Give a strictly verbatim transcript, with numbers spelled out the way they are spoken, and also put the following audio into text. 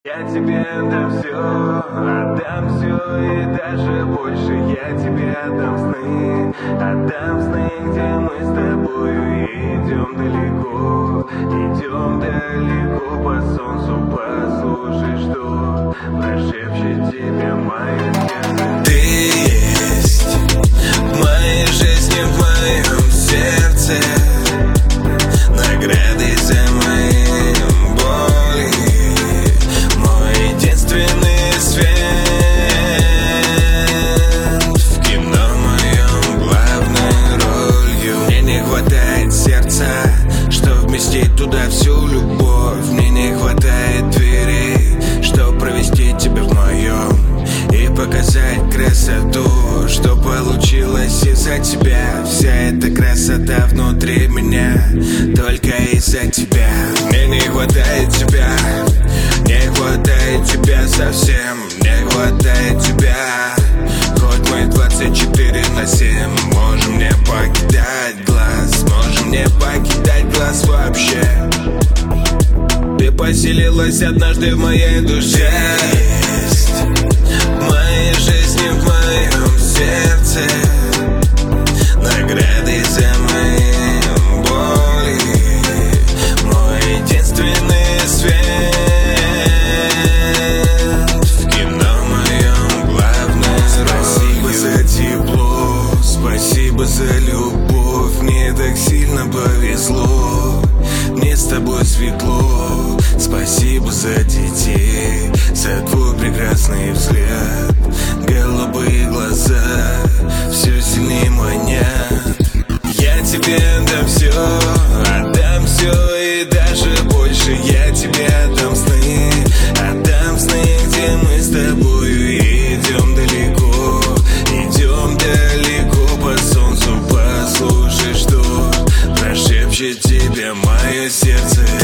Я тебе отдам все, отдам все и даже больше. Я тебе отдам сны, отдам сны, где мы с тобою идем далеко. Идем далеко по солнцу, послушай, что прошепчет тебе мое сердце. Ты есть в моей жизни, в моем сердце, награды за мои боли, мой единственный свет в кино моем главной ролью. Мне не хватает сердца, что вместить туда всю любовь. Мне не хватает двери, что провести тебя в моем и показать красоту, что получилось из-за тебя. Вся эта красота внутри меня только из-за тебя. Мне не хватает тебя, не хватает тебя совсем, не хватает тебя. Хоть мы двадцать четыре на семь можем не покидать глаз, можем не покидать глаз вообще. Ты поселилась однажды в моей душе. Есть в моей жизни, в моем сердце, награды за мои боли, мой единственный свет в кино моем главной ролью. Спасибо за тепло, спасибо за любовь. Мне так сильно повезло, мне с тобой светло. Спасибо за детей, за твой прекрасный взгляд, голубые глаза все сильнее манят. Я тебе отдам все, отдам все и даже больше. Я тебе отдам сны, отдам сны, где мы с тобою идем далеко. Идем далеко по солнцу, послушай, что прошепчет тебе мое сердце.